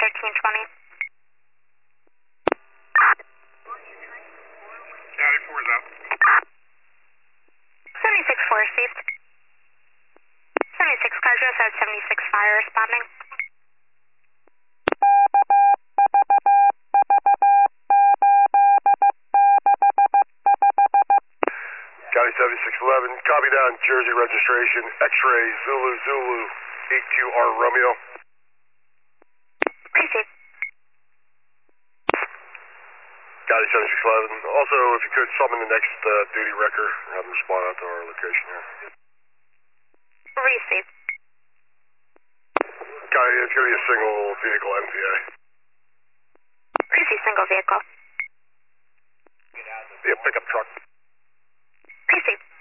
1320. County 4 is out. 76-4 received. 76 car just at 76 fire responding. County 7611, copy down, Jersey registration, X-ray, Zulu, Zulu, 82R Romeo. Received. County 7611, also if you could summon the next duty wrecker, have them respond out to our location here. Received. County, it's going to be a single vehicle MVA. Received single vehicle. Yeah, pickup truck. Received.